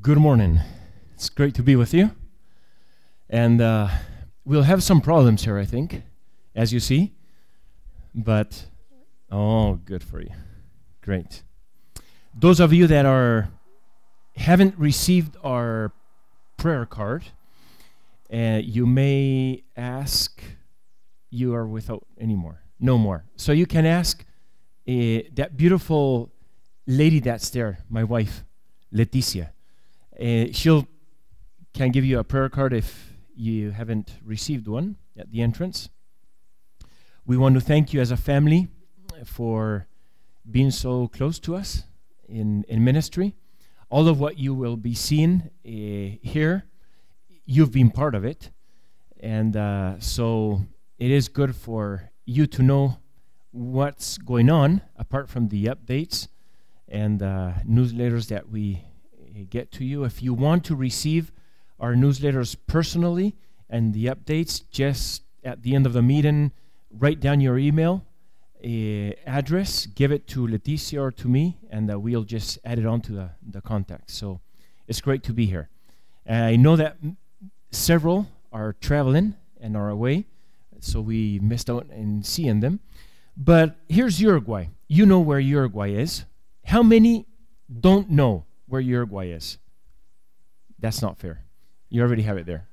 Good morning. It's great to be with you. And we'll have some problems here, I think, as you see. But, good for you. Great. Those of you that haven't received our prayer card, you may ask, you are without any more. No more. So you can ask that beautiful lady that's there, my wife, Leticia. She'll can give you a prayer card if you haven't received one at the entrance. We want to thank you as a family for being so close to us in ministry. All of what you will be seeing here, you've been part of it. And so it is good for you to know what's going on, apart from the updates and newsletters that we get to you. If you want to receive our newsletters personally and the updates, just at the end of the meeting, write down your email address, give it to Leticia or to me, and we'll just add it on to the contact. So it's great to be here. I know that several are traveling and are away, so we missed out in seeing them. But here's Uruguay. You know where Uruguay is. How many don't know where Uruguay is? That's not fair. You already have it there.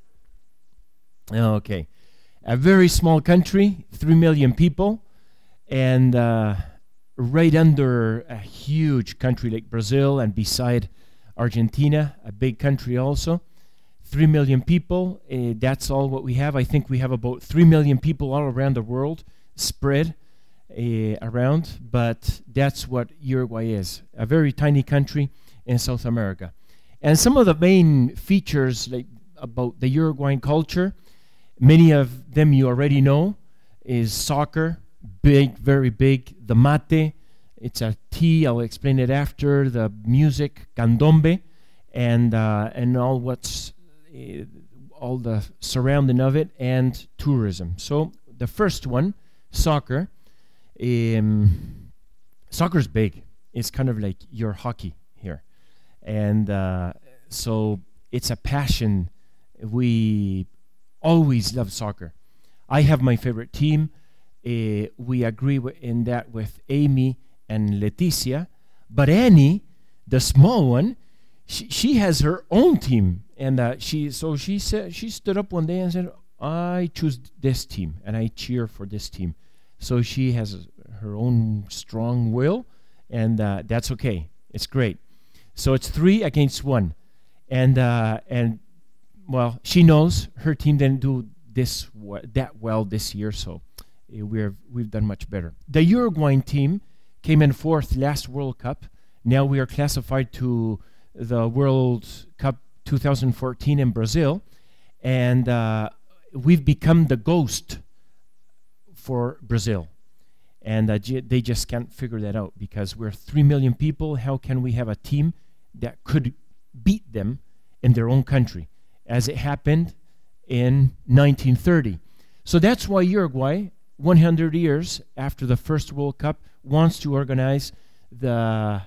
Okay. A very small country, 3 million people, and right under a huge country like Brazil, and beside Argentina, a big country also. 3 million people, that's all what we have. I think we have about 3 million people all around the world spread around, but that's what Uruguay is, a very tiny country in South America. And some of the main features about the Uruguayan culture, many of them you already know, is soccer, big, very big, the mate, it's a tea, I'll explain it after, the music, candombe, and all all the surrounding of it, and tourism. So the first one, soccer. Soccer's big. It's kind of like your hockey here. And so it's a passion. We always love soccer. I have my favorite team. We agree in that with Amy and Leticia. But Annie, the small one, she has her own team. And she stood up one day and said, I choose this team and I cheer for this team. So she has her own strong will, and that's okay. It's great. So it's 3 against 1, and she knows her team didn't do that well this year, so we've done much better. The Uruguayan team came in 4th last World Cup. Now we are classified to the World Cup 2014 in Brazil, and we've become the ghost for Brazil. And they just can't figure that out because we're 3 million people. How can we have a team that could beat them in their own country, as it happened in 1930? So that's why Uruguay, 100 years after the first World Cup, wants to organize the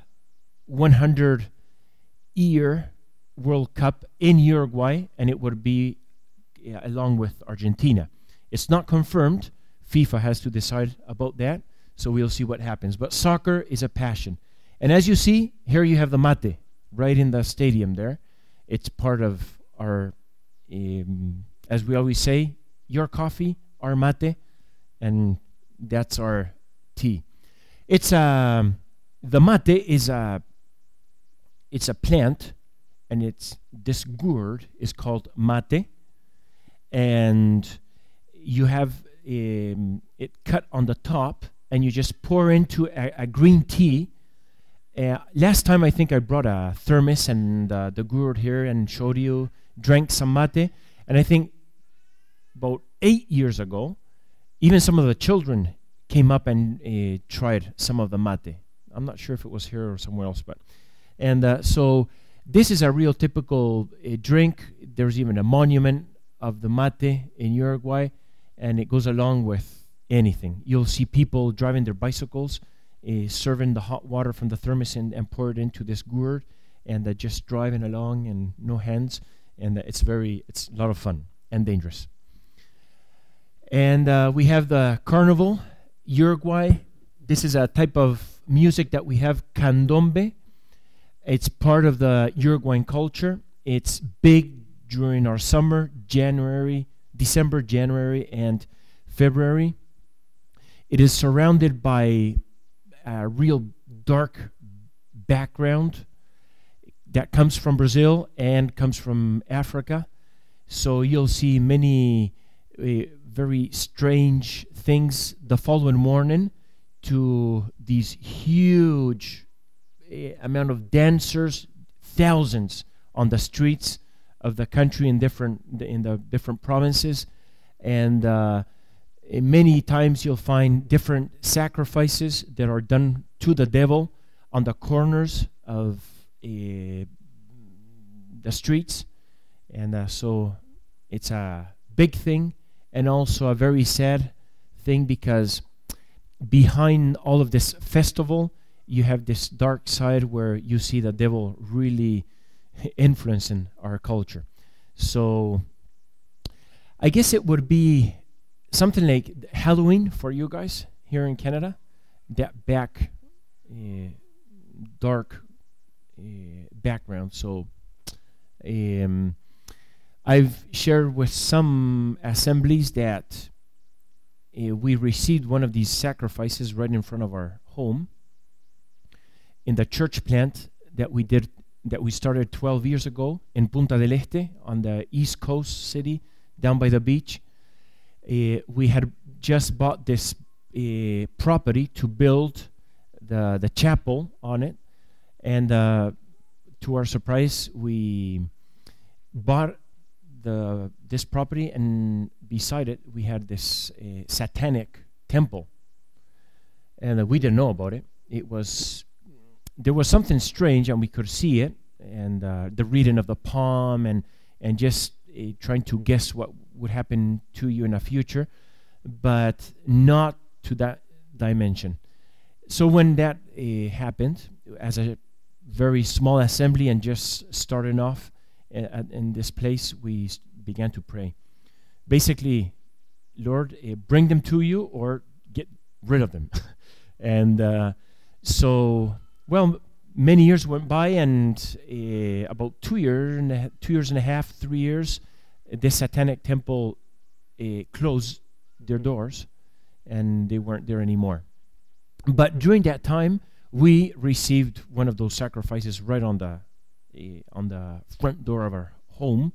100-year World Cup in Uruguay, and it would be along with Argentina. It's not confirmed. FIFA has to decide about that, so we'll see what happens. But soccer is a passion. And as you see, here you have the mate, right in the stadium there. It's part of our, as we always say, your coffee, our mate, and that's our tea. It's the mate is it's a plant, and this gourd is called mate, and you have it cut on the top, and you just pour into a green tea. Last time I think I brought a thermos and the gourd here and showed you, drank some mate, and I think about 8 years ago, even some of the children came up and tried some of the mate. I'm not sure if it was here or somewhere else, so this is a real typical drink. There's even a monument of the mate in Uruguay, and it goes along with anything. You'll see people driving their bicycles, serving the hot water from the thermos and pour it into this gourd, and just driving along and no hands, and it's a lot of fun and dangerous. And we have the carnival, Uruguay. This is a type of music that we have, candombe. It's part of the Uruguayan culture. It's big during our summer, December, January, and February. It is surrounded by a real dark background that comes from Brazil and comes from Africa. So you'll see many very strange things the following morning, to these huge amount of dancers, thousands on the streets of the country in the different provinces, and many times you'll find different sacrifices that are done to the devil on the corners of the streets, and so it's a big thing and also a very sad thing, because behind all of this festival, you have this dark side where you see the devil really influencing our culture. So I guess it would be something like Halloween for you guys here in Canada, that dark background. So I've shared with some assemblies that we received one of these sacrifices right in front of our home in the church plant that we started 12 years ago in Punta del Este, on the east coast city down by the beach. We had just bought this property to build the chapel on it, and to our surprise, we bought this property, and beside it we had this satanic temple, and we didn't know about it. There was something strange, and we could see it, and the reading of the palm, and just trying to guess what would happen to you in the future, but not to that dimension. So when that happened, as a very small assembly and just starting off in this place, we began to pray. Basically, Lord, bring them to you or get rid of them. And so, well, many years went by, and about 2 years and a half, 3 years, this satanic temple closed their doors, and they weren't there anymore. But during that time, we received one of those sacrifices right on the front door of our home.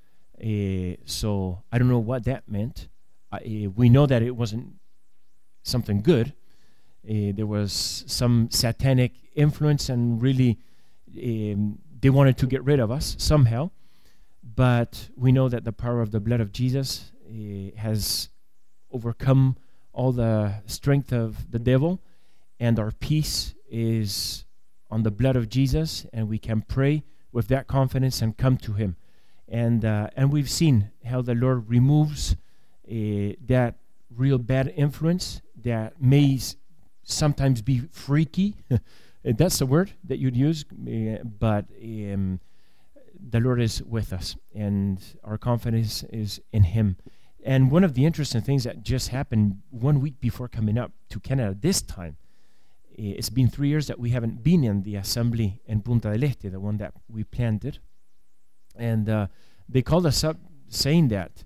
So I don't know what that meant. We know that it wasn't something good. There was some satanic influence, and really they wanted to get rid of us somehow. But we know that the power of the blood of Jesus has overcome all the strength of the devil, and our peace is on the blood of Jesus, and we can pray with that confidence and come to him. And we've seen how the Lord removes that real bad influence that may sometimes be freaky. That's the word that you'd use, but the Lord is with us, and our confidence is in him. And one of the interesting things that just happened 1 week before coming up to Canada this time, it's been 3 years that we haven't been in the assembly in Punta del Este, the one that we planted. And they called us up saying that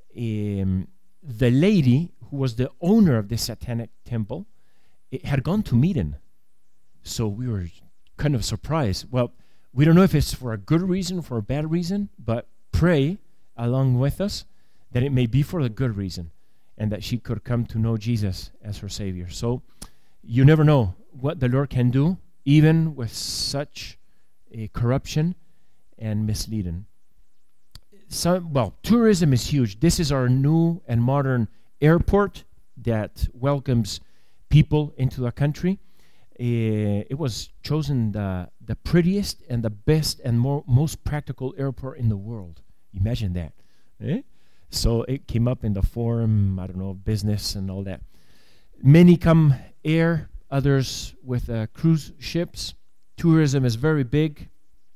the lady who was the owner of this satanic temple had gone to meeting. So we were kind of surprised. Well, we don't know if it's for a good reason, for a bad reason, but pray along with us that it may be for a good reason, and that she could come to know Jesus as her Savior. So you never know what the Lord can do, even with such a corruption and misleading. Well, tourism is huge. This is our new and modern airport that welcomes people into the country. It was chosen the prettiest and the best and most practical airport in the world. Imagine that. So it came up in the forum, I don't know, business and all that. Many come air, others with cruise ships. Tourism is very big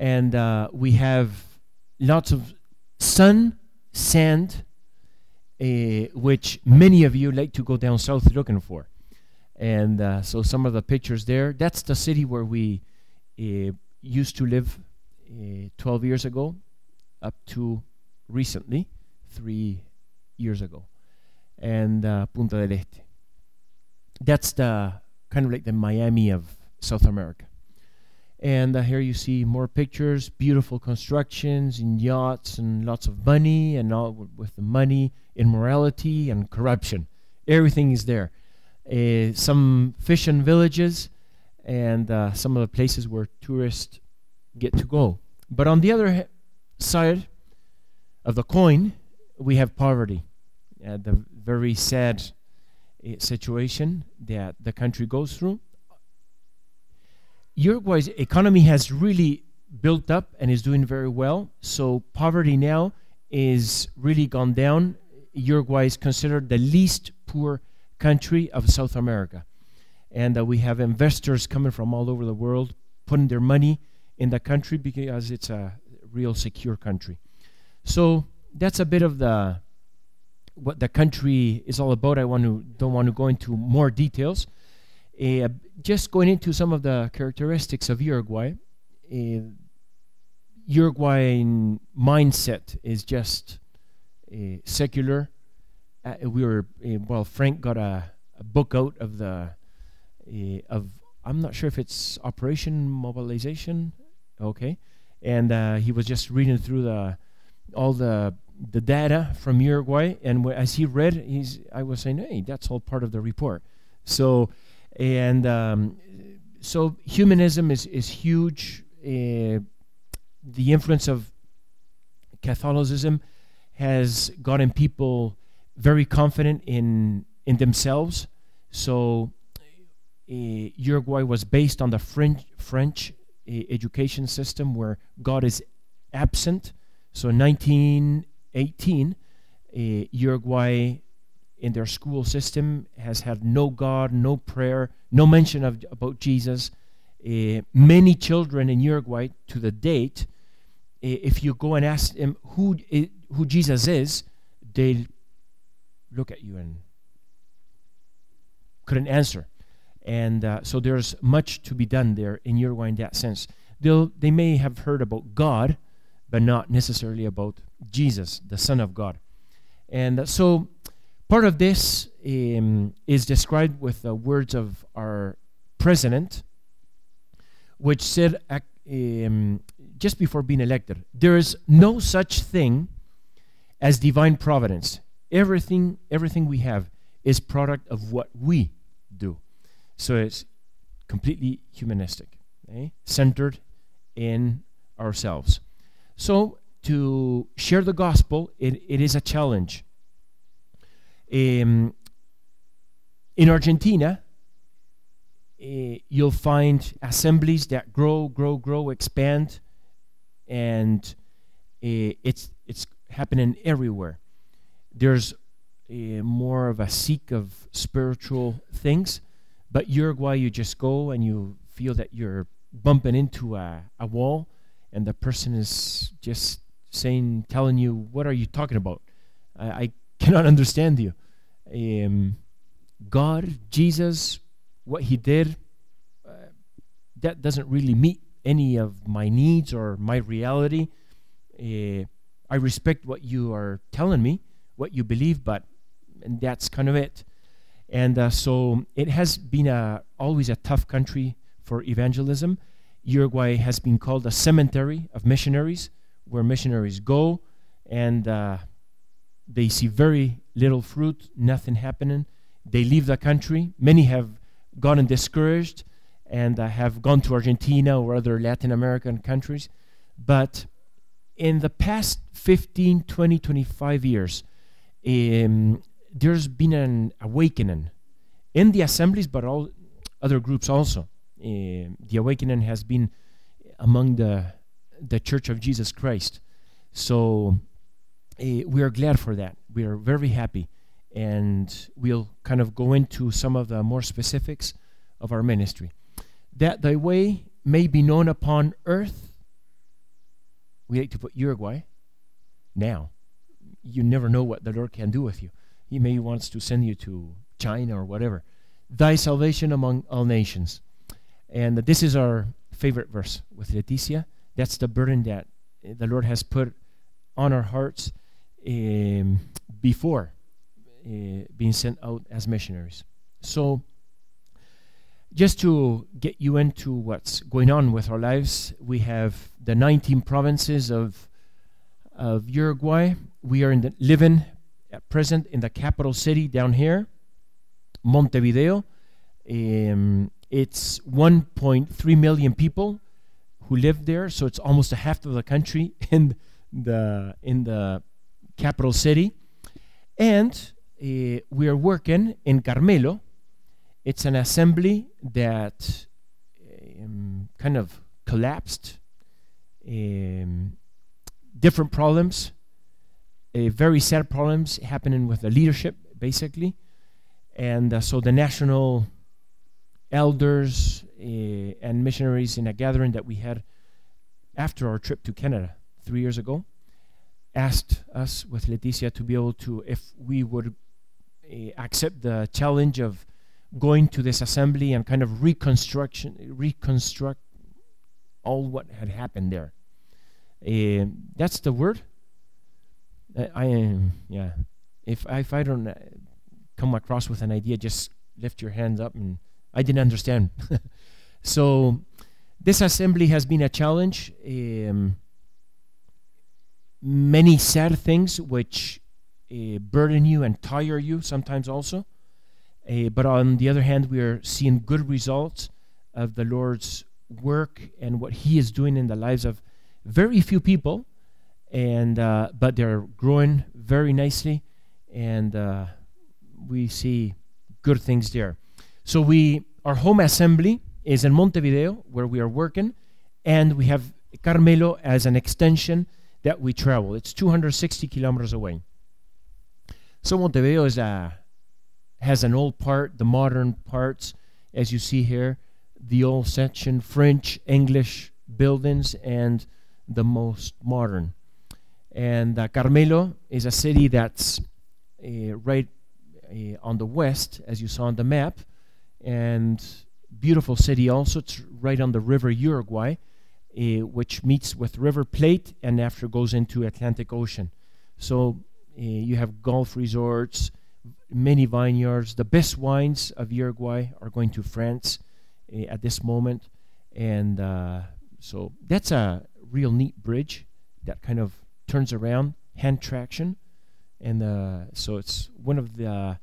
And we have lots of sun, sand, which many of you like to go down south looking for. And so some of the pictures there, that's the city where we used to live 12 years ago up to recently, 3 years ago. And Punta del Este. That's the kind of like the Miami of South America. And here you see more pictures, beautiful constructions and yachts and lots of money, and all with the money, immorality and corruption. Everything is there. Some fishing villages and some of the places where tourists get to go. But on the other side of the coin, we have poverty. The very sad situation that the country goes through. Uruguay's economy has really built up and is doing very well. So poverty now is really gone down. Uruguay is considered the least poor country of South America. And we have investors coming from all over the world putting their money in the country because it's a real secure country. So that's a bit of what the country is all about. Don't want to go into more details. Just going into some of the characteristics of Uruguay. Uruguayan mindset is just secular. Frank got a book out of I'm not sure if it's Operation Mobilization, okay, and he was just reading through all the data from Uruguay, and as he read, I was saying, hey, that's all part of the report. So humanism is huge. The influence of Catholicism has gotten people very confident in themselves. So Uruguay was based on the French education system where God is absent. So in 1918, Uruguay in their school system has had no God, no prayer, no mention about Jesus. Many children in Uruguay to the date, if you go and ask them who Jesus is, they'll look at you and couldn't answer. And so there's much to be done there in Uruguay in that sense. They may have heard about God, but not necessarily about Jesus, the Son of God. And so part of this is described with the words of our president, which said just before being elected, there is no such thing as divine providence. Everything we have is product of what we do. So it's completely humanistic, centered in ourselves. So to share the gospel, it is a challenge. In Argentina, you'll find assemblies that grow, expand, and it's happening everywhere. There's more of a seek of spiritual things, but Uruguay, you just go and you feel that you're bumping into a wall, and the person is just telling you, what are you talking about? I cannot understand you. God, Jesus, what he did, that doesn't really meet any of my needs or my reality. I respect what you are telling me, what you believe, and that's kind of it. And so it has been always a tough country for evangelism. Uruguay has been called a cemetery of missionaries, where missionaries go and they see very little fruit, nothing happening. They leave the country. Many have gotten discouraged and have gone to Argentina or other Latin American countries. But in the past 15, 20, 25 years, there's been an awakening in the assemblies, but all other groups also. The awakening has been among the Church of Jesus Christ. So we are glad for that. We are very happy. And we'll kind of go into some of the more specifics of our ministry. That thy way may be known upon earth we like to put Uruguay now. You never know what the Lord can do with you. He may wants to send you to China or whatever. Thy salvation among all nations. And this is our favorite verse with Leticia. That's the burden that the Lord has put on our hearts before being sent out as missionaries. So, just to get you into what's going on with our lives, we have the 19 provinces of Uruguay. We are living at present in the capital city down here, Montevideo. It's 1.3 million people who live there, so it's almost a half of the country in the capital city. And we are working in Carmelo. It's an assembly that kind of collapsed. Different problems, very sad problems happening with the leadership, basically. And so the national elders and missionaries in a gathering that we had after our trip to Canada 3 years ago asked us with Leticia to be able to, if we would accept the challenge of going to this assembly and kind of reconstruct all what had happened there. That's the word. If I don't come across with an idea, just lift your hands up. And I didn't understand. So this assembly has been a challenge. Many sad things which burden you and tire you sometimes also. But on the other hand, we are seeing good results of the Lord's work and what He is doing in the lives of very few people, and but they're growing very nicely, and we see good things there. So our home assembly is in Montevideo, where we are working, and we have Carmelo as an extension that we travel. It's 260 kilometers away. So Montevideo has an old part, the modern parts, as you see here, the old section, French, English buildings, and the most modern. And Carmelo is a city that's right on the west, as you saw on the map, and beautiful city also. It's right on the river Uruguay, which meets with River Plate and after goes into Atlantic Ocean. So you have golf resorts, many vineyards. The best wines of Uruguay are going to France at this moment. And so that's a real neat bridge that kind of turns around, hand traction. And so it's one of the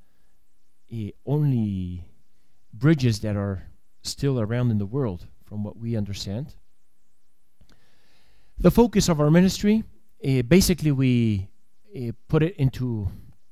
only bridges that are still around in the world, from what we understand. The focus of our ministry, basically we put it into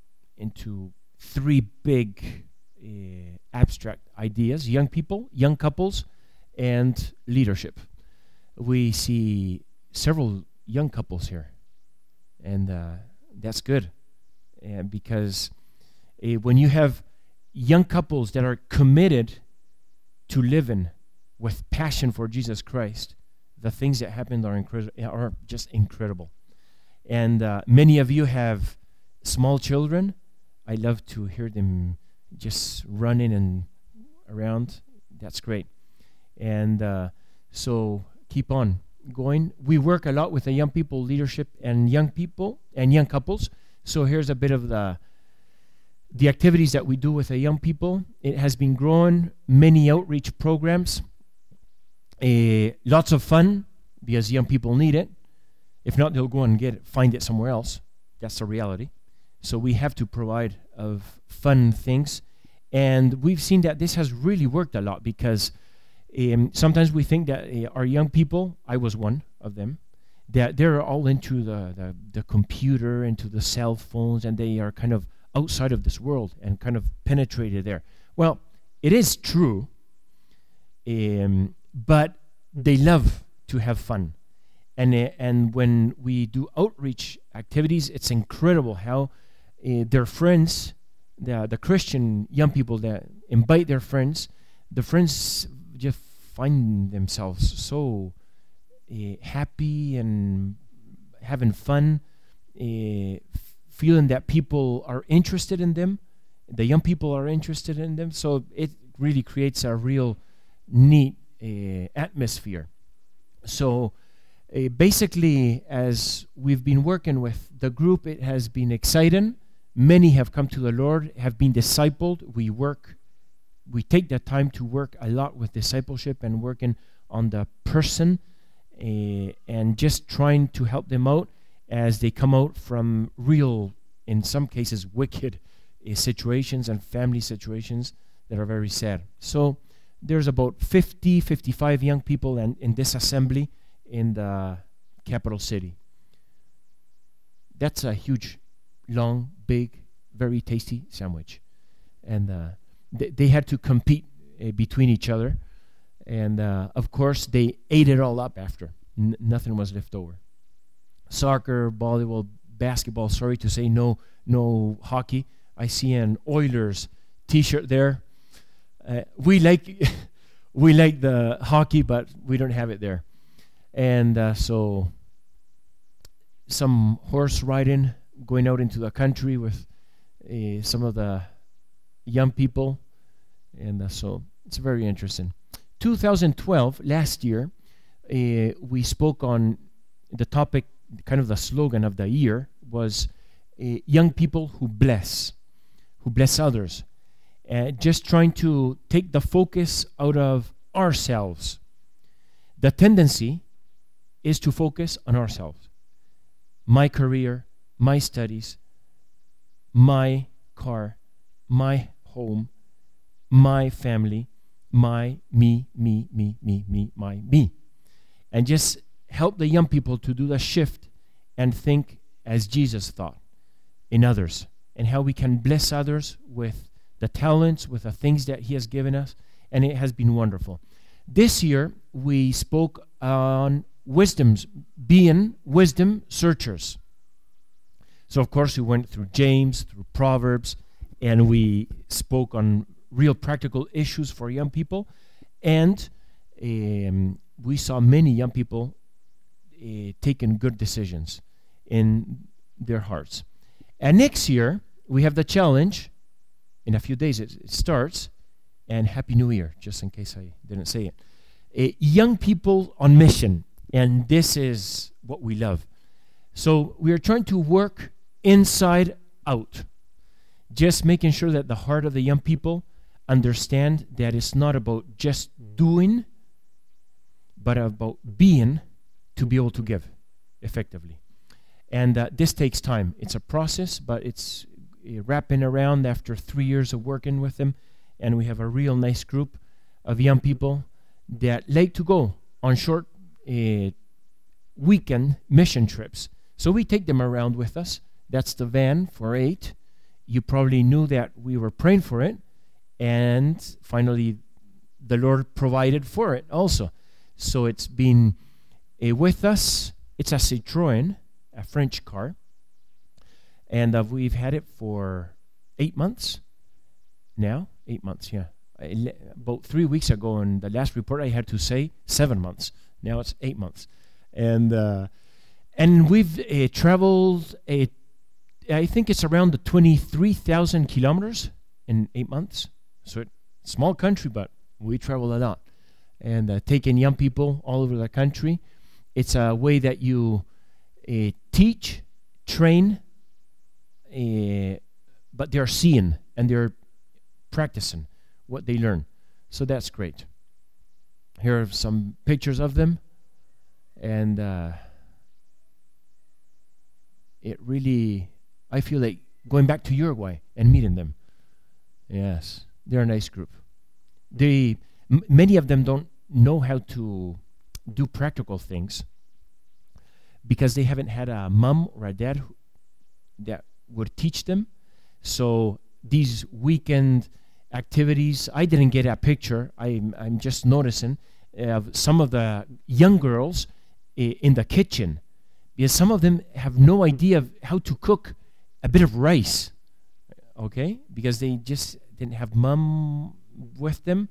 three big abstract ideas: young people, young couples, and leadership. We see several young couples here, and that's good, because when you have young couples that are committed to living with passion for Jesus Christ, the things that happen are just incredible. And many of you have small children. I love to hear them just running and around. That's great. And so keep on going. We work a lot with the young people leadership and young people and young couples. So here's a bit of the activities that we do with the young people. It has been growing, many outreach programs, lots of fun, because young people need it. If not, they'll go and find it somewhere else. That's the reality. So we have to provide of fun things. And we've seen that this has really worked a lot, because sometimes we think that our young people, I was one of them, that they're all into the computer, into the cell phones, and they are kind of outside of this world and kind of penetrated there. Well, it is true, but they love to have fun. And when we do outreach activities, it's incredible how their friends, the Christian young people that invite their friends, the friends just find themselves so happy and having fun, feeling that people are interested in them, the young people are interested in them. So it really creates a real neat atmosphere. So basically, as we've been working with the group, it has been exciting. Many have come to the Lord, have been discipled. We take the time to work a lot with discipleship and working on the person and just trying to help them out as they come out from real, in some cases, wicked situations and family situations that are very sad. So there's about 50, 55 young people in this assembly in the capital city. That's a huge, long, big, very tasty sandwich. And they had to compete between each other. And of course, they ate it all up after. Nothing was left over. Soccer, volleyball, basketball, sorry to say no hockey. I see an Oilers t-shirt there. We like the hockey, but we don't have it there. And so some horse riding, going out into the country with some of the young people. And so it's very interesting. 2012, last year, we spoke on the topic, kind of the slogan of the year was young people who bless others. Just trying to take the focus out of ourselves. The tendency is to focus on ourselves. My career, my studies, my car, my home, my family, my me. And just help the young people to do the shift and think as Jesus thought in others, and how we can bless others with the talents, with the things that he has given us, and it has been wonderful. This year, we spoke on being wisdom searchers. So, of course, we went through James, through Proverbs, and we spoke on real practical issues for young people, and we saw many young people taking good decisions in their hearts. And next year, we have the challenge. In a few days it starts, and Happy New Year, just in case I didn't say it. Young people on mission, and this is what we love. So we are trying to work inside out, just making sure that the heart of the young people understand that it's not about just doing, but about being to be able to give effectively. And this takes time. It's a process, but it's wrapping around after 3 years of working with them, and we have a real nice group of young people that like to go on short weekend mission trips. So we take them around with us. That's the van for 8. You probably knew that we were praying for it, and finally the Lord provided for it also. So it's been with us. It's a Citroën, a French car. And we've had it for 8 months now. 8 months, yeah. About 3 weeks ago, in the last report, I had to say 7 months. Now it's 8 months. And we've traveled, I think it's around the 23,000 kilometers in 8 months. So it's a small country, but we travel a lot. And taking young people all over the country. It's a way that you teach, train, but they're seeing and they're practicing what they learn. So that's great. Here are some pictures of them. And it really, I feel like going back to Uruguay and meeting them. Yes, they're a nice group. Many of them don't know how to do practical things because they haven't had a mom or a dad that would teach them. So these weekend activities, I didn't get a picture. I'm just noticing some of the young girls in the kitchen, because some of them have no idea of how to cook a bit of rice, okay? Because they just didn't have mom with them,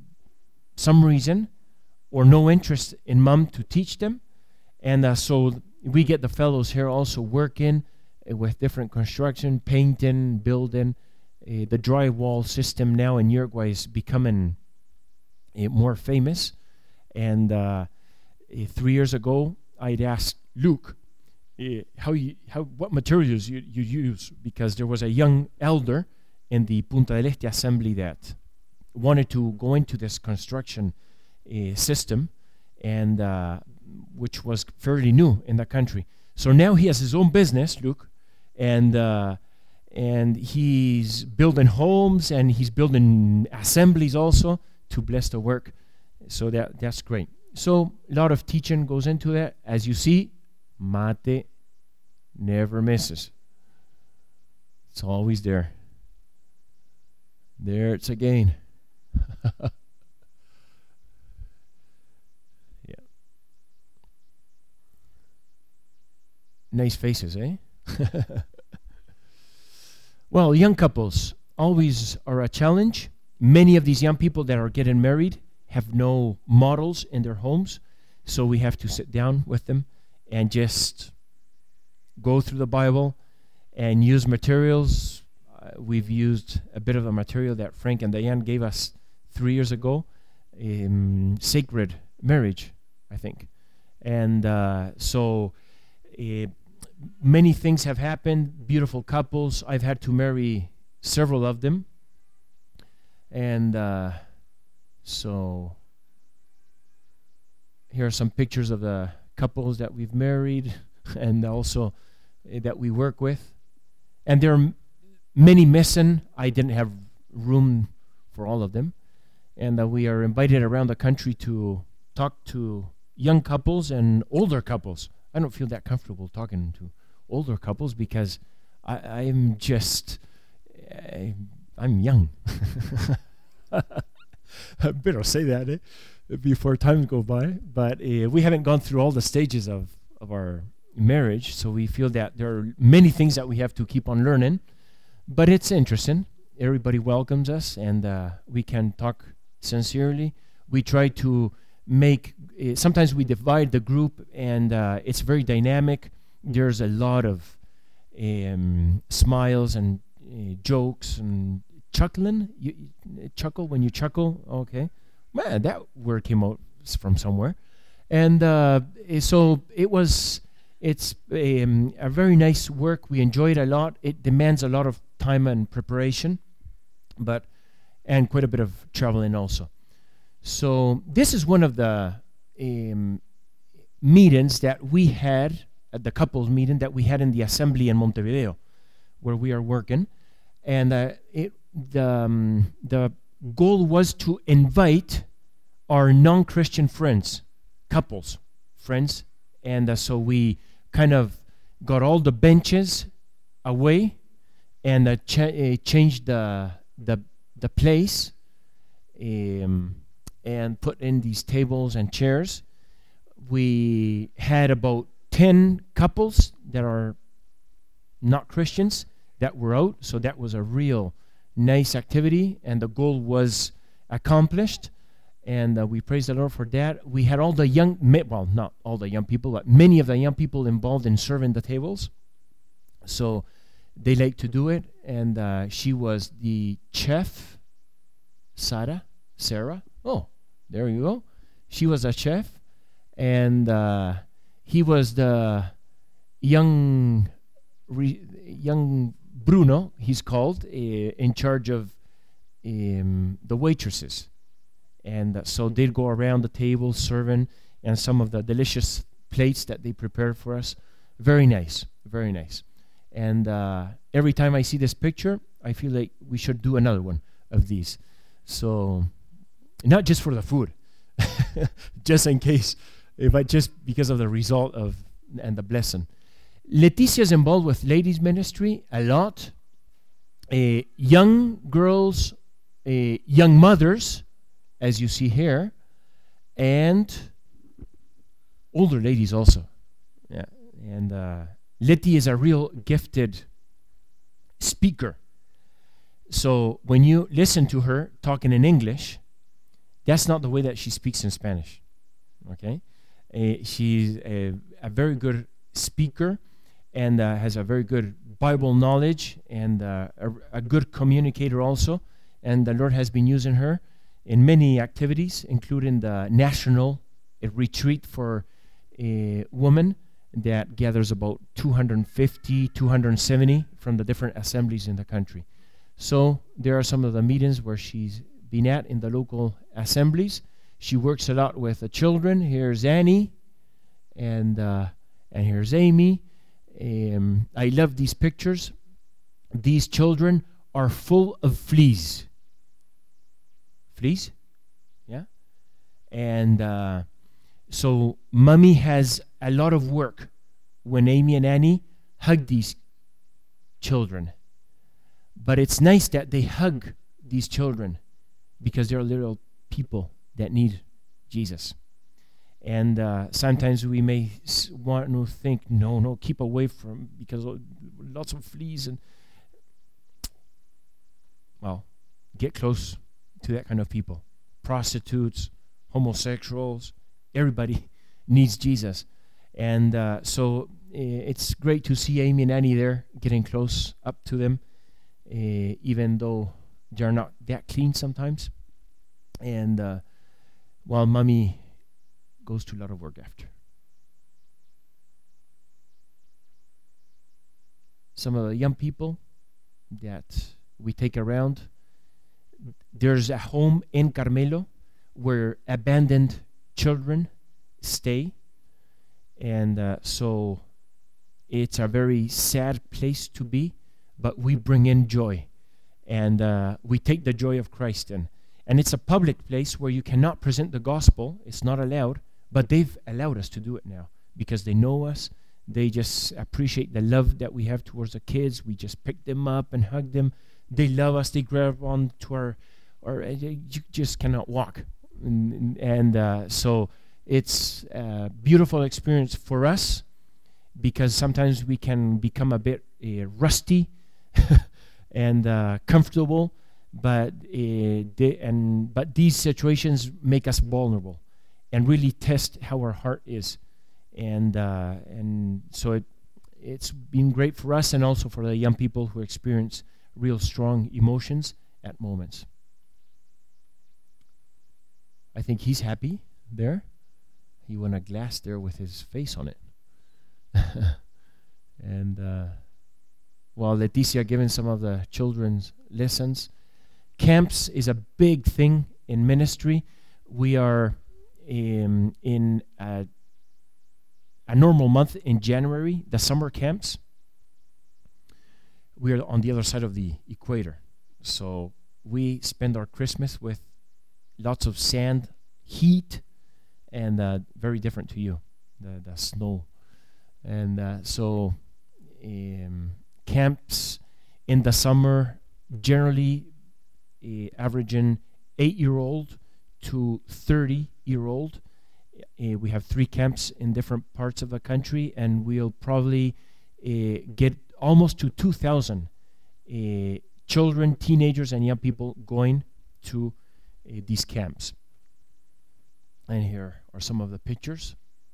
some reason, or no interest in mom to teach them. And so we get the fellows here also working with different construction, painting, building. The drywall system now in Uruguay is becoming more famous. And 3 years ago, I'd asked Luke what materials you use, because there was a young elder in the Punta del Este assembly that wanted to go into this construction system, and which was fairly new in the country. So now he has his own business, Luke, and he's building homes, and he's building assemblies also to bless the work. So that's great. So a lot of teaching goes into that. As you see, mate never misses. It's always there. There it's again. Yeah. Nice faces, eh? Well, young couples always are a challenge. Many of these young people that are getting married have no models in their homes, so we have to sit down with them and just go through the Bible and use materials. We've used a bit of the material that Frank and Diane gave us 3 years ago, Sacred Marriage, I think. And so many things have happened, beautiful couples. I've had to marry several of them. And so here are some pictures of the couples that we've married and also that we work with. And there are many missing. I didn't have room for all of them. And we are invited around the country to talk to young couples and older couples. I don't feel that comfortable talking to older couples because I'm young. I better say that before time go by. But we haven't gone through all the stages of our marriage, so we feel that there are many things that we have to keep on learning. But it's interesting. Everybody welcomes us, and we can talk sincerely. We try to make, sometimes we divide the group, and it's very dynamic. There's a lot of smiles and jokes and chuckling. You chuckle when you chuckle. Okay, man, that word came out from somewhere. And so it's a very nice work. We enjoy it a lot. It demands a lot of time and preparation, and quite a bit of traveling also. So this is one of the meetings that we had, at the couples meeting that we had in the assembly in Montevideo, where we are working. And the goal was to invite our non-Christian friends, couples, friends. And so we kind of got all the benches away and changed the place and put in these tables and chairs. We had about 10 couples that are not Christians that were out, so that was a real nice activity, and the goal was accomplished, and we praise the Lord for that. We had all the not all the young people, but many of the young people involved in serving the tables, so they like to do it, and she was the chef, Sarah. Oh, there you go. She was a chef, and he was the young Bruno, he's called, in charge of the waitresses. And so they'd go around the table serving, and some of the delicious plates that they prepared for us. Very nice, very nice. And every time I see this picture, I feel like we should do another one of these. So, not just for the food, just in case, but just because of the result of and the blessing. Leticia's involved with ladies ministry a lot. Young girls, young mothers, as you see here, and older ladies also. Yeah, and Letty is a real gifted speaker. So when you listen to her talking in English, that's not the way that she speaks in Spanish. Okay, she's a very good speaker and has a very good Bible knowledge and a good communicator also. And the Lord has been using her in many activities, including the national retreat for women that gathers about 250, 270 from the different assemblies in the country. So there are some of the meetings where she's been at in the local assemblies. She works a lot with the children. Here's Annie, and here's Amy. I love these pictures. These children are full of fleas. Fleas? Yeah? And so Mommy has a lot of work when Amy and Annie hug these children. But it's nice that they hug these children because they're little people that need Jesus. And sometimes we may want to think, no, keep away from, because lots of fleas. And well, get close to that kind of people. Prostitutes, homosexuals, everybody needs Jesus. And so it's great to see Amy and Annie there, getting close up to them, even though they're not that clean sometimes. And while Mommy goes to a lot of work after. Some of the young people that we take around, there's a home in Carmelo where abandoned children stay. And so it's a very sad place to be, but we bring in joy. And we take the joy of Christ in. And it's a public place where you cannot present the gospel. It's not allowed. But they've allowed us to do it now because they know us. They just appreciate the love that we have towards the kids. We just pick them up and hug them. They love us. They grab on to our you just cannot walk. And so it's a beautiful experience for us because sometimes we can become a bit rusty and comfortable, but these situations make us vulnerable and really test how our heart is. And so it's been great for us and also for the young people who experience real strong emotions at moments. I think he's happy there. He won a glass there with his face on it. And while Leticia giving some of the children's lessons, camps is a big thing in ministry. We are in a normal month in January, the summer camps. We are on the other side of the equator. So we spend our Christmas with lots of sand, heat, and very different to you, the snow. And so camps in the summer generally averaging 8-year-old to 30-year-old. We have 3 camps in different parts of the country, and we'll probably get almost to 2,000 children, teenagers, and young people going to these camps. And here are some of the pictures.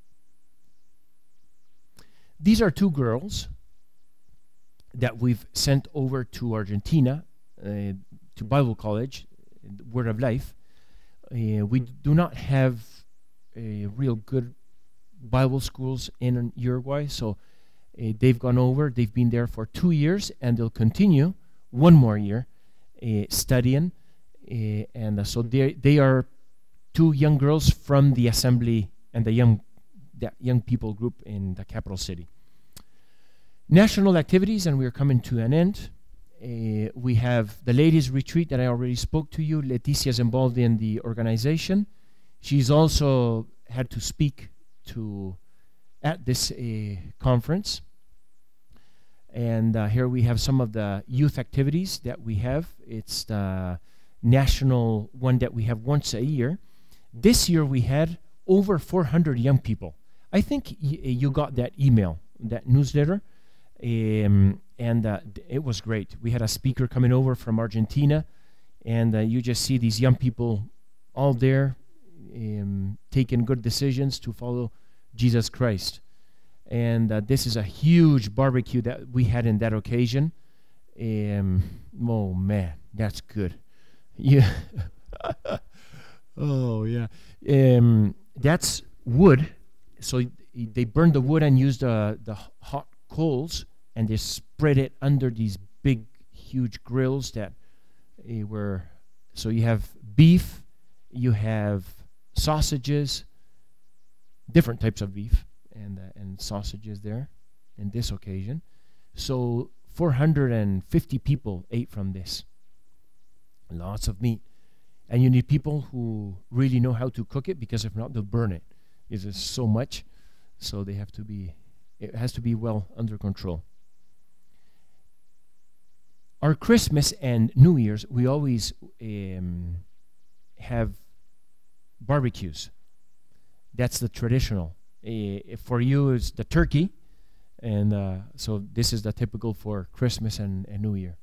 These are 2 girls that we've sent over to Argentina, to Bible College, Word of Life. We do not have real good Bible schools in Uruguay, so they've gone over. They've been there for 2 years, and they'll continue 1 more year studying. And so they are 2 young girls from the assembly and the young people group in the capital city. National activities, and we're coming to an end. We have the ladies' retreat that I already spoke to you. Leticia is involved in the organization. She's also had to speak at this conference. And here we have some of the youth activities that we have. It's the national one that we have once a year. This year we had over 400 young people. I think you got that email, that newsletter. And it was great. We had a speaker coming over from Argentina, and you just see these young people all there taking good decisions to follow Jesus Christ. And this is a huge barbecue that we had in that occasion. Oh man, that's good. Yeah. Oh yeah. That's wood. So they burned the wood and used the hot coals, and they spread it under these big, huge grills that were. So you have beef, you have sausages, different types of beef and sausages there in this occasion. So 450 people ate from this. Lots of meat. And you need people who really know how to cook it, because if not, they'll burn it. Because there's so much. So it has to be well under control. Our Christmas and New Year's, we always have barbecues. That's the traditional. For you, it's the turkey. And so this is the typical for Christmas and New Year.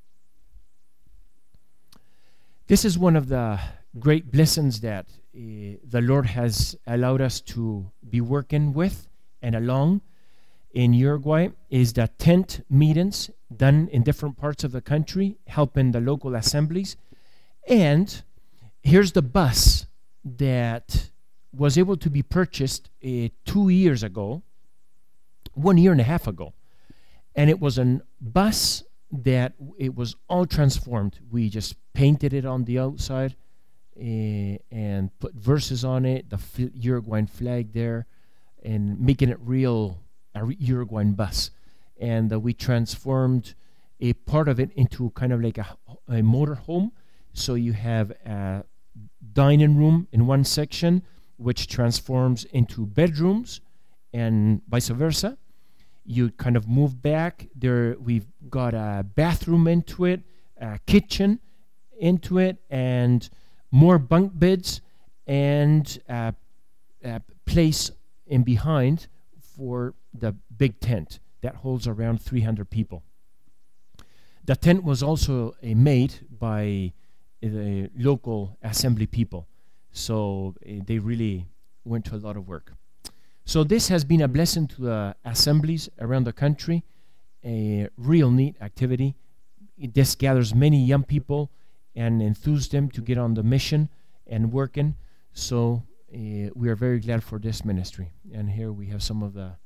This is one of the great blessings that the Lord has allowed us to be working with and along in Uruguay, is the tent meetings done in different parts of the country, helping the local assemblies. And here's the bus that was able to be purchased 2 years ago, 1 year and a half ago. And it was a bus that it was all transformed. We just painted it on the outside and put verses on it, the Uruguayan flag there, and making it a Uruguayan bus. And we transformed a part of it into kind of like a motor home. So you have a dining room in one section, which transforms into bedrooms, and vice versa. You kind of move back there. We've got a bathroom into it, a kitchen into it, and more bunk beds, and a place in behind for the big tent that holds around 300 people. The tent was also made by the local assembly people, so they really went to a lot of work. So this has been a blessing to the assemblies around the country, a real neat activity. This gathers many young people and enthuses them to get on the mission and working. So we are very glad for this ministry. And here we have some of the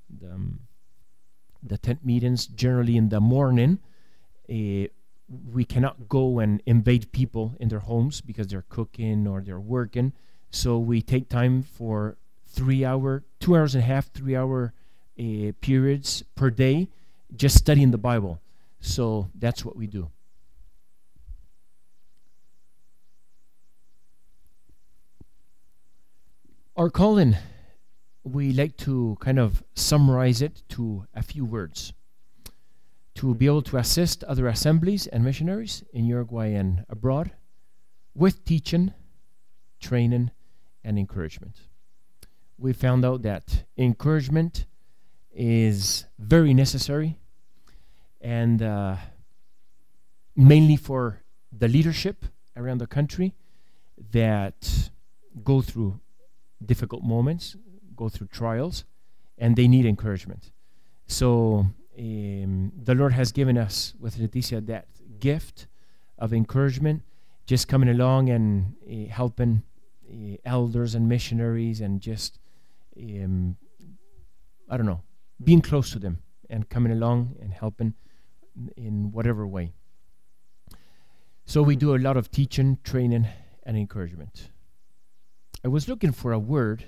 tent meetings. Generally in the morning, we cannot go and invade people in their homes because they're cooking or they're working. So we take time for 2 hours and a half, 3 hour periods per day, just studying the Bible. So that's what we do. Our calling, we like to kind of summarize it to a few words. To be able to assist other assemblies and missionaries in Uruguay and abroad with teaching, training, and encouragement. We found out that encouragement is very necessary, and mainly for the leadership around the country that go through difficult moments, go through trials, and they need encouragement. So the Lord has given us, with Leticia, that gift of encouragement, just coming along and helping elders and missionaries, and just being close to them and coming along and helping in whatever way. So we do a lot of teaching, training, and encouragement. I was looking for a word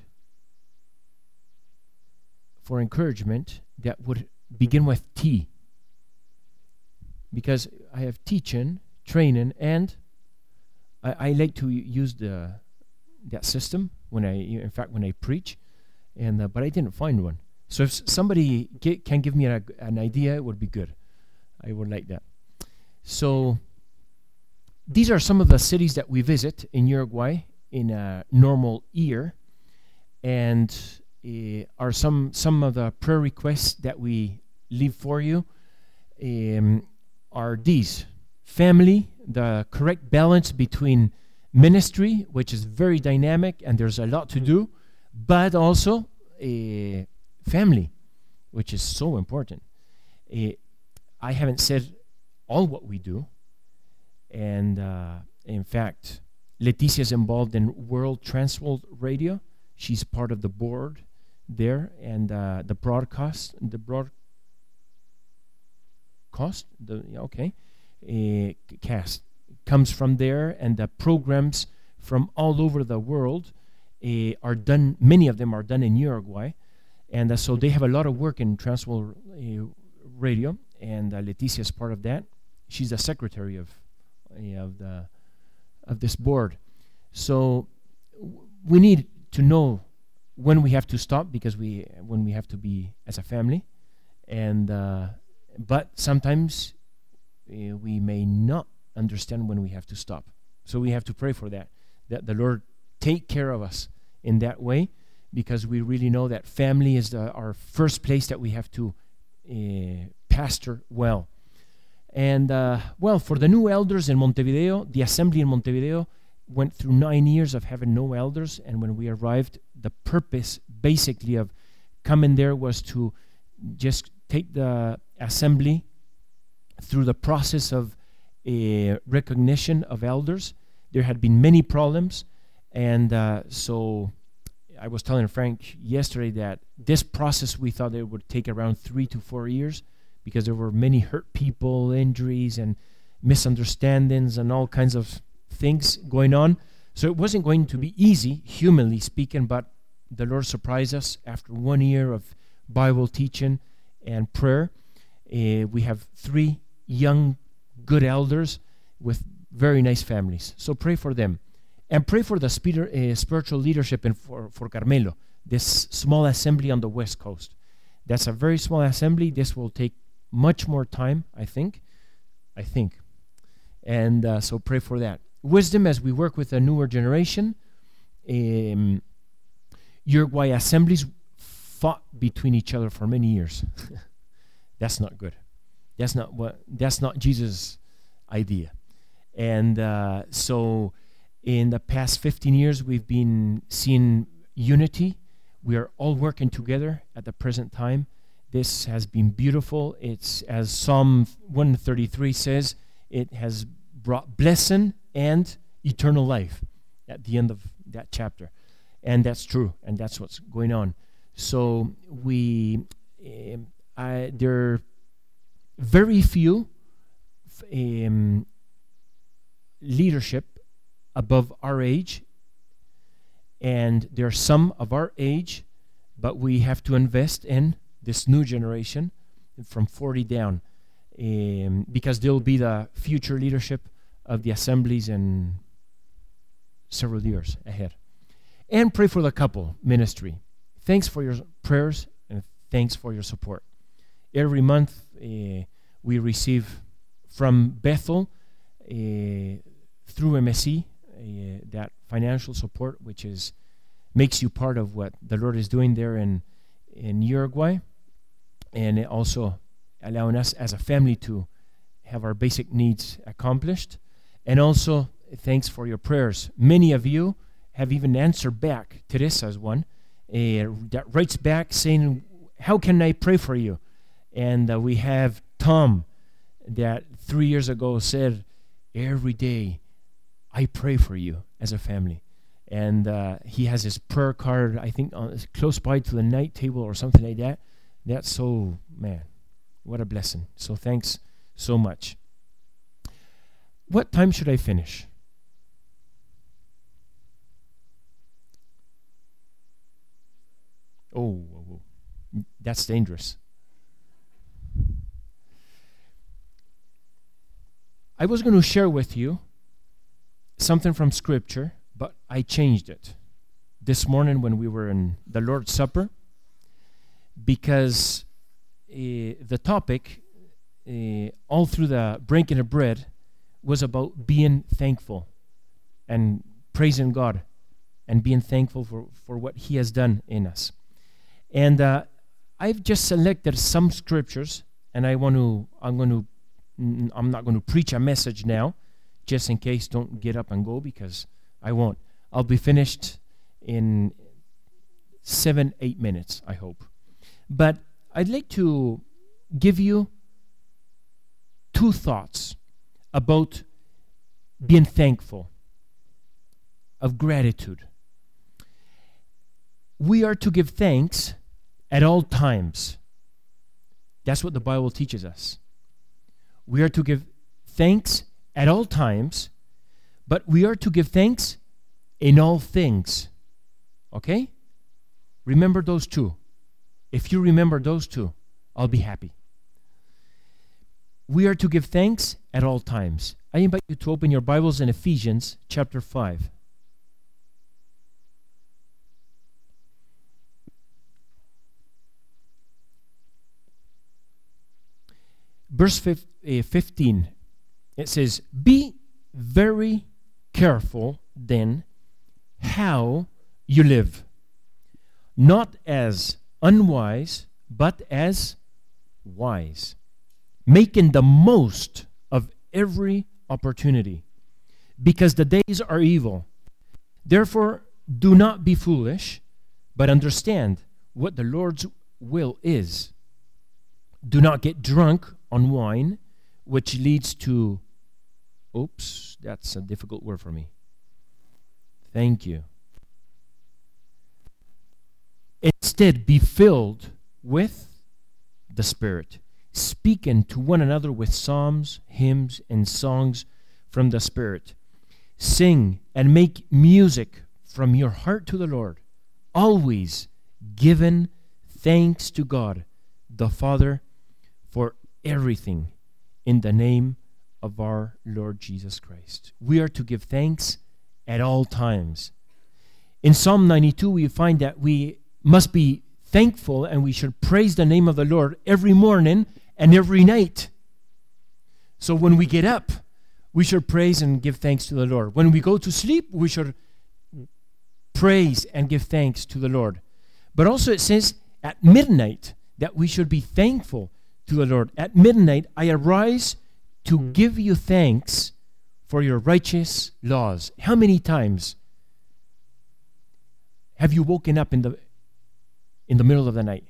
for encouragement that would begin with T, because I have teaching, training, and I like to use that system when I preach, and but I didn't find one. So if somebody can give me an idea, it would be good. I would like that. So these are some of the cities that we visit in Uruguay in a normal year, and are some of the prayer requests that we leave for you are these: family, the correct balance between ministry, which is very dynamic and there's a lot to do, but also family. which is so important. I haven't said all what we do, and in fact, Leticia is involved in World Transworld Radio. She's part of the board there, and the broadcast, cast comes from there, and the programs from all over the world are done. Many of them are done in Uruguay, and so they have a lot of work in Transworld Radio, and Leticia is part of that. She's the secretary of this board. So we need to know when we have to stop, because when we have to be as a family, and but sometimes we may not understand when we have to stop. So we have to pray for that the Lord take care of us in that way, because we really know that family is our first place that we have to pastor well. And for the new elders in Montevideo, the assembly in Montevideo went through 9 years of having no elders, and when we arrived, the purpose basically of coming there was to just take the assembly through the process of recognition of elders. There had been many problems, and so I was telling Frank yesterday that this process, we thought it would take around 3 to 4 years, because there were many hurt people, injuries, and misunderstandings, and all kinds of things going on. So it wasn't going to be easy, humanly speaking, but the Lord surprised us after 1 year of Bible teaching and prayer. We have 3 young, good elders with very nice families. So pray for them. And pray for the spiritual leadership for Carmelo, this small assembly on the West Coast. That's a very small assembly. This will take much more time, I think. And so pray for that. Wisdom as we work with a newer generation. Uruguay assemblies fought between each other for many years. That's not good. That's not Jesus' idea. And so in the past 15 years, we've been seeing unity. We are all working together at the present time. This has been beautiful. It's, as Psalm 133 says, it has brought blessing and eternal life at the end of that chapter. And that's true, and that's what's going on. So there are very few leadership above our age, and there are some of our age, but we have to invest in this new generation from 40 down, because they'll be the future leadership of the assemblies in several years ahead. And pray for the couple ministry. Thanks for your prayers, and thanks for your support. Every month we receive from Bethel through MSC that financial support, which makes you part of what the Lord is doing there in Uruguay, and also allowing us as a family to have our basic needs accomplished. And also, thanks for your prayers. Many of you have even answered back. Teresa's one that writes back saying, "How can I pray for you?" And we have Tom that 3 years ago said, "Every day I pray for you as a family." And he has his prayer card, I think, close by to the night table or something like that. That's so, man, what a blessing. So thanks so much. What time should I finish? Oh, that's dangerous. I was going to share with you something from Scripture, but I changed it this morning when we were in the Lord's Supper, because the topic all through the breaking of bread was about being thankful and praising God and being thankful for what He has done in us. And I've just selected some scriptures, and I'm not going to preach a message now, just in case. Don't get up and go, because I won't. I'll be finished in 7-8 minutes, I hope. But I'd like to give you 2 thoughts about being thankful, of gratitude. We are to give thanks at all times. That's what the Bible teaches us. We are to give thanks at all times, but we are to give thanks in all things. Okay? Remember those 2. If you remember those 2, I'll be happy. We are to give thanks at all times. I invite you to open your Bibles in Ephesians chapter 5. Verse 15, it says, "Be very careful then how you live, not as unwise, but as wise, making the most of every opportunity, because the days are evil. Therefore, do not be foolish, but understand what the Lord's will is. Do not get drunk on wine, which leads to..." Oops, that's a difficult word for me. Thank you. "Instead, be filled with the Spirit, speaking to one another with psalms, hymns, and songs from the Spirit. Sing and make music from your heart to the Lord, always giving thanks to God the Father for everything in the name of our Lord Jesus Christ." We are to give thanks at all times. In Psalm 92, we find that we must be thankful and we should praise the name of the Lord every morning and every night. So when we get up, we should praise and give thanks to the Lord. When we go to sleep, we should praise and give thanks to the Lord. But also it says at midnight that we should be thankful to the Lord. "At midnight I arise to give you thanks for your righteous laws." How many times have you woken up in the middle of the night?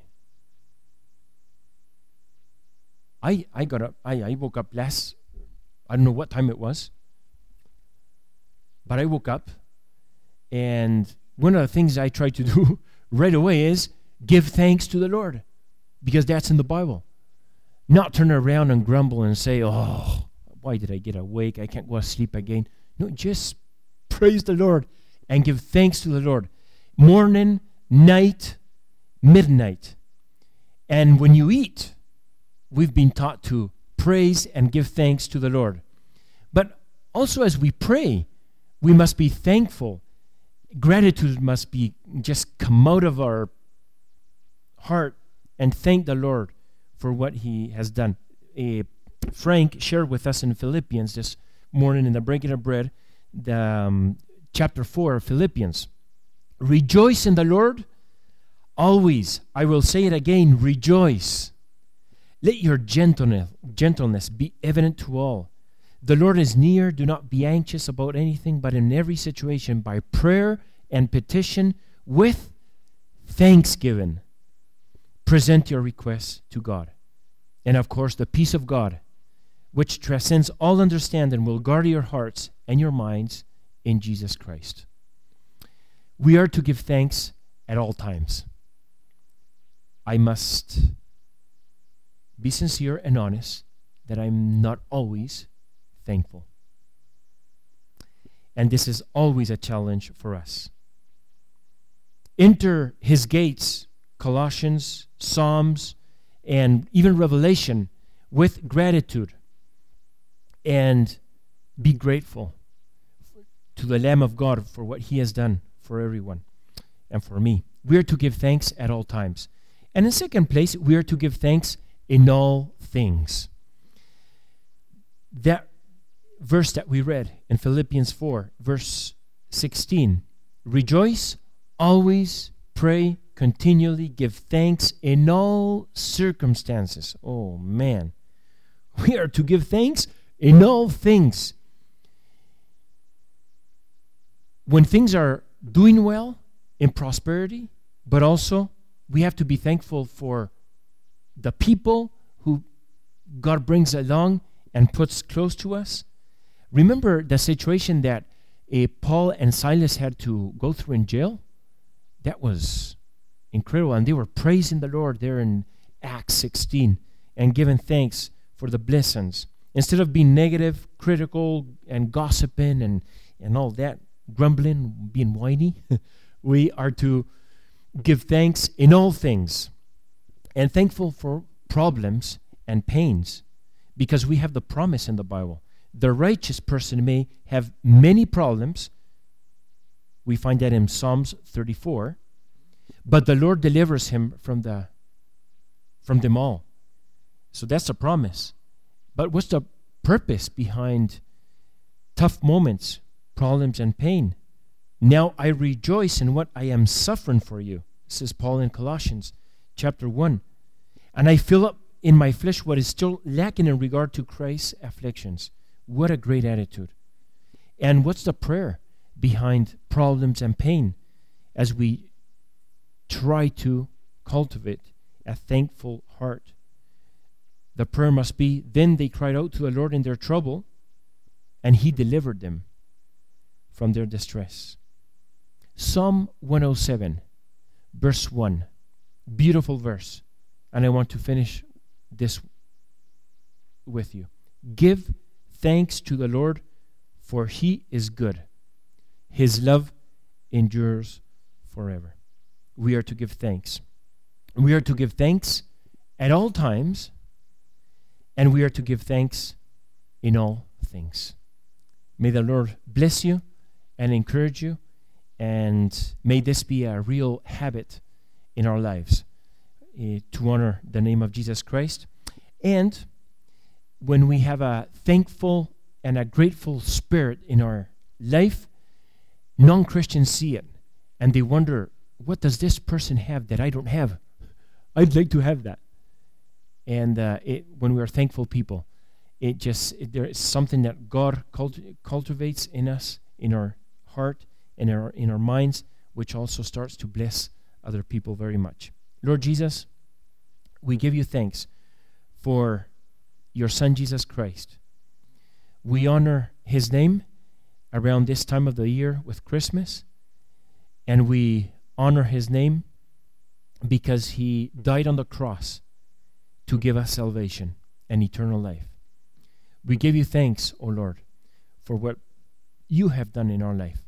I woke up I don't know what time it was, but I woke up, and one of the things I try to do right away is give thanks to the Lord, because that's in the Bible. Not turn around and grumble and say, "Oh, why did I get awake? I can't go to sleep again." No, just praise the Lord and give thanks to the Lord. Morning, night, midnight. And when you eat, we've been taught to praise and give thanks to the Lord. But also as we pray, we must be thankful. Gratitude must be just come out of our heart and thank the Lord for what He has done. Frank shared with us in Philippians this morning in the breaking of bread, chapter 4 of Philippians. "Rejoice in the Lord always. I will say it again, rejoice. Let your gentleness be evident to all. The Lord is near. Do not be anxious about anything, but in every situation, by prayer and petition, with thanksgiving, present your requests to God. And of course, the peace of God, which transcends all understanding, will guard your hearts and your minds in Jesus Christ." We are to give thanks at all times. I must be sincere and honest that I'm not always thankful. And this is always a challenge for us. Enter His gates, Colossians, Psalms, and even Revelation, with gratitude, and be grateful to the Lamb of God for what He has done for everyone and for me. We are to give thanks at all times. And in second place, we are to give thanks in all things. That verse that we read in Philippians 4, verse 16, "Rejoice, always pray, continually give thanks in all circumstances." Oh man, we are to give thanks in all things. When things are doing well, in prosperity, but also we have to be thankful for the people who God brings along and puts close to us. Remember the situation that Paul and Silas had to go through in jail? That was incredible. And they were praising the Lord there in Acts 16 and giving thanks for the blessings. Instead of being negative, critical, and gossiping and all that, grumbling, being whiny, we are to give thanks in all things and thankful for problems and pains, because we have the promise in the Bible. The righteous person may have many problems. We find that in Psalms 34. But the Lord delivers him from them all. So that's a promise. But what's the purpose behind tough moments, problems, and pain? Now I rejoice in what I am suffering for you, says Paul in Colossians chapter 1. And I fill up in my flesh what is still lacking in regard to Christ's afflictions. What a great attitude. And what's the prayer behind problems and pain as we try to cultivate a thankful heart? The prayer must be, then they cried out to the Lord in their trouble, and he delivered them from their distress. Psalm 107, verse 1. Beautiful verse. And I want to finish this with you. Give thanks to the Lord, for he is good. His love endures forever. We are to give thanks. We are to give thanks at all times, and we are to give thanks in all things. May the Lord bless you and encourage you, and may this be a real habit in our lives to honor the name of Jesus Christ. And when we have a thankful and a grateful spirit in our life, non-Christians see it, and they wonder, what does this person have that I don't have? I'd like to have that. And when we are thankful people, there is something that God cultivates in us, in our heart, and in our minds, which also starts to bless other people very much. Lord Jesus, we give you thanks for your Son, Jesus Christ. We honor his name around this time of the year with Christmas, and we honor his name because he died on the cross to give us salvation and eternal life. We give you thanks, O Lord, for what you have done in our life.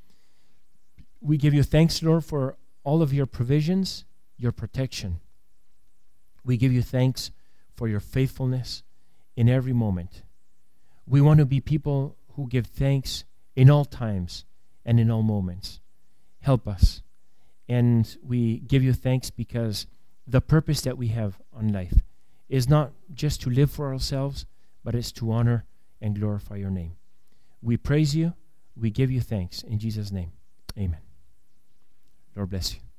We give you thanks, Lord, for all of your provisions, your protection. We give you thanks for your faithfulness in every moment. We want to be people who give thanks in all times and in all moments. Help us. And we give you thanks because the purpose that we have on life is not just to live for ourselves, but it's to honor and glorify your name. We praise you. We give you thanks. In Jesus' name, amen. Lord bless you.